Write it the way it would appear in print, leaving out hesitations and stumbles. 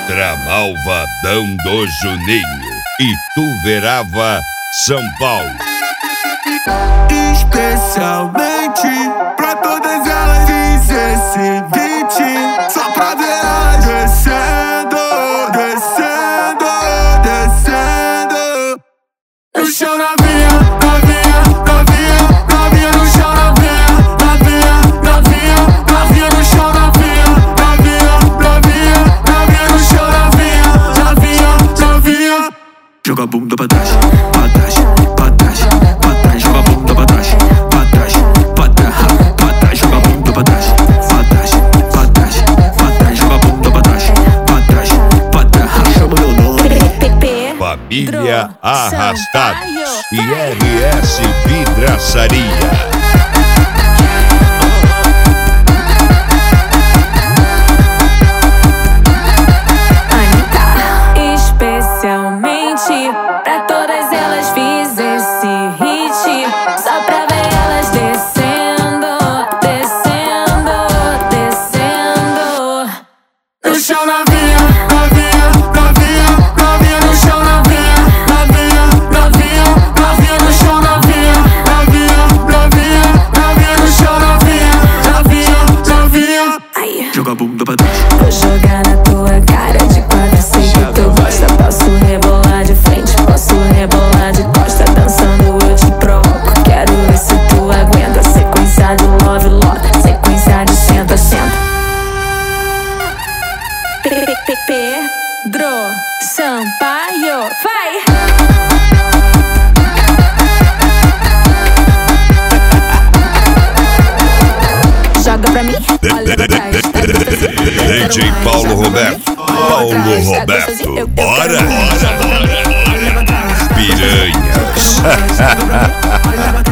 contra malvadão do Juninho. E tu verava São Paulo. Especialmente pra todas elas fiz esse beat, só pra ver elas descendo, descendo, descendo no chão, novinha, novinha, novinha, novinha no chão, novinha, novinha, novinha, novinha no chão, novinha, novinha, novinha, novinha no chão, novinha, novinha, novinha. Joga a bunda pra trás, pra trás, pra trás, pra trás. Joga a bunda pra trás, pra trás, pra trás, pra trás. Joga a bunda pra trás, pra trás, pra trás, pra trás. Joga a bunda pra trás, pra trás, pra trás. Chama meu nome. Família Arrastados e RS Vidraçaria. Pra todas elas fiz esse hit, só pra ver elas descendo, descendo, descendo no chão, novinha, novinha, novinha, novinha no chão, novinha, novinha, novinha, novinha no chão, novinha, novinha, novinha, novinha no chão, novinha, novinha, novinha. Aí. Joga a bunda pra trás. Vou jogar na tua cara de quatro, sei que tu gosta. Posso rebolar de frente, posso rebolar de costa. Dançando eu te provoco, quero ver se tu aguenta. Sequência de love, love, sequência de senta, senta. Pedro Sampaio, vai! Joga pra mim, olha pra trás. DJ Paulo Roberto. Paulo Roberto. Bora! Piranhas.